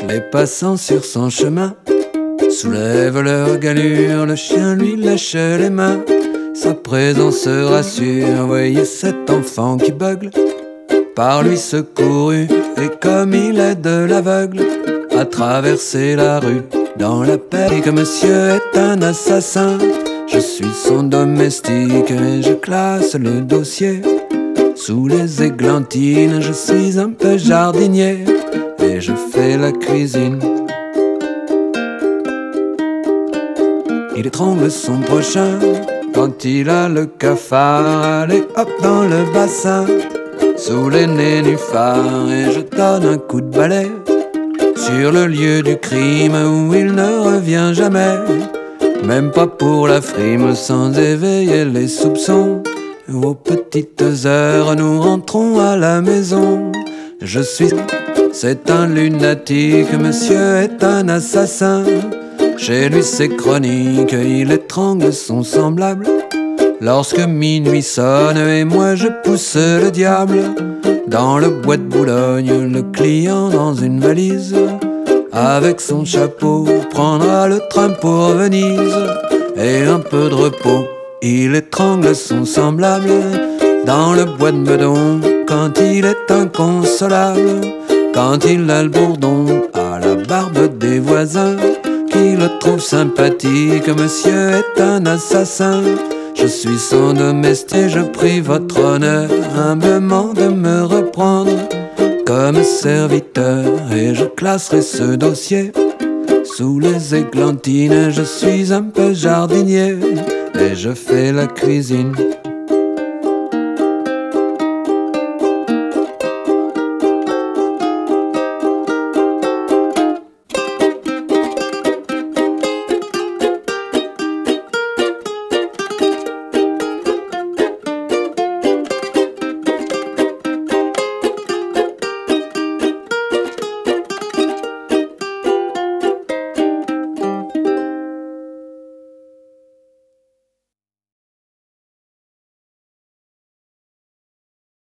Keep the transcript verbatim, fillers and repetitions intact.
Et passant sur son chemin, soulève leur galure, le chien lui lèche les mains. Sa présence rassure, voyez cet enfant qui bugle, par lui secouru, et comme il aide l'aveugle à traverser la rue, dans la paix que monsieur est un assassin. Je suis son domestique et je classe le dossier. Sous les églantines, je suis un peu jardinier et je fais la cuisine. Il étrangle son prochain quand il a le cafard. Allez hop dans le bassin, sous les nénuphars, et je donne un coup de balai sur le lieu du crime où il ne revient jamais. Même pas pour la frime, sans éveiller les soupçons. Aux petites heures, nous rentrons à la maison. Je suis... c'est un lunatique, monsieur est un assassin. Chez lui c'est chronique, il étrangle son semblable. Lorsque minuit sonne et moi je pousse le diable, dans le bois de Boulogne, le client dans une valise, avec son chapeau, prendra le train pour Venise. Et un peu de repos, il étrangle son semblable, dans le bois de Meudon, quand il est inconsolable. Quand il a le bourdon à la barbe des voisins, qui le trouve sympathique, monsieur est un assassin. Je suis son domestique, je prie votre honneur humblement de me reprendre comme serviteur, et je classerai ce dossier sous les églantines. Je suis un peu jardinier et je fais la cuisine.